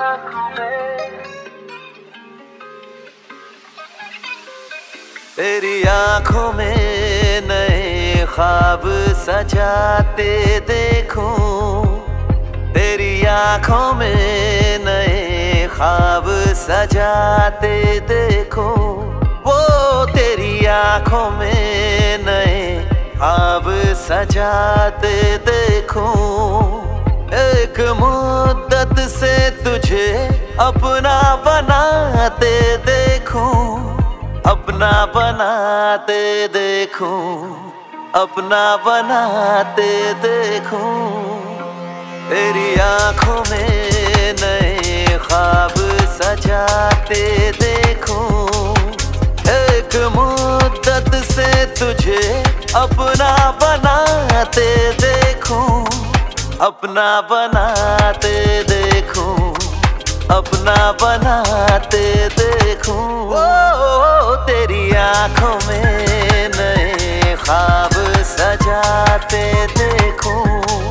तेरी आंखों में नए ख्वाब सजाते देखूं, तेरी आंखों में नए ख्वाब सजाते देखूं, वो तेरी आंखों में नए ख्वाब सजाते देखूं। एक मुद्दत से तुझे अपना बनाते देखूं, अपना बनाते देखूं, अपना बनाते देखूं। तेरी आंखों में नए ख्वाब सजाते देखूं, एक मुद्दत से तुझे अपना बनाते देखूं, अपना बनाते देखूं, अपना बनाते देखूं। ओ तेरी आंखों में नए ख्वाब सजाते देखूं।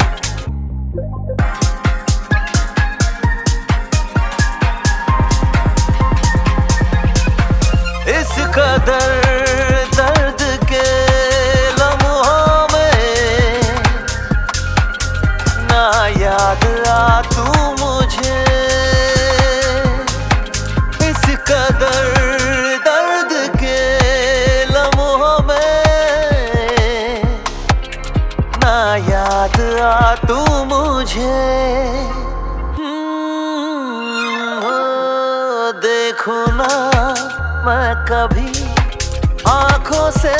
इस कदर दर्द के लम्हों में ना याद आ तू मुझे, इस कदर दर्द के लम्हों में ना याद आ तू मुझे। देखूं ना मैं कभी आंखों से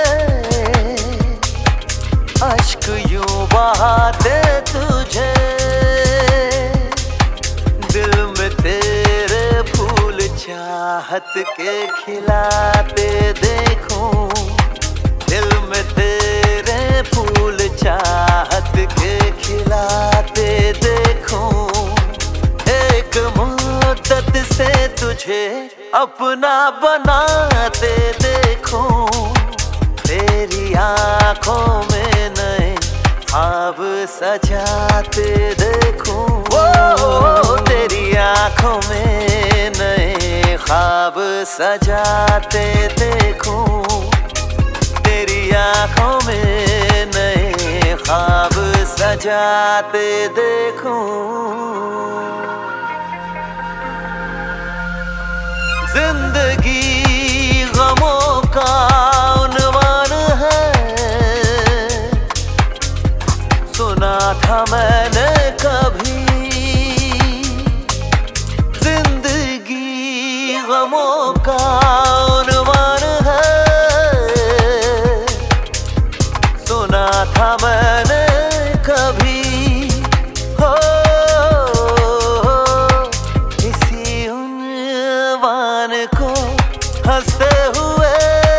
अश्क यूं बहाते तुझे, दिल में तेरे फूल चाहत के खिलाते देखूं, दिल में तेरे फूल चाहत के खिलाते देखूं। एक मुद्दत से तुझे अपना बनाते देखूं, तेरी आंखों में नए ख्वाब सजाते देखूं। वो तेरी आंखों में नए ख्वाब सजाते देखूं, तेरी आंखों में नए ख्वाब सजाते देखूं। जिंदगी गमों का उन्वान है, सुना था मैंने कभी। जिंदगी गमों का उन्वान है, सुना था मैंने कभी। हो इसी उन्वान को हंसते हुए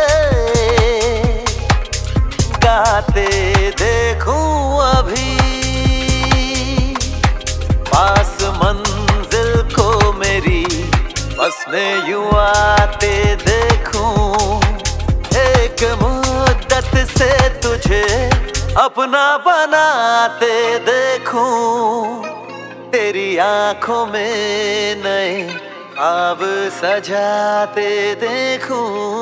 गाते देखूं अभी, पास मंजिल को मेरी बस में यूं आते देखूं। एक मुद्दत से तुझे अपना बनाते देखूं, तेरी आंखों में नए ख्वाब सजाते देखूं।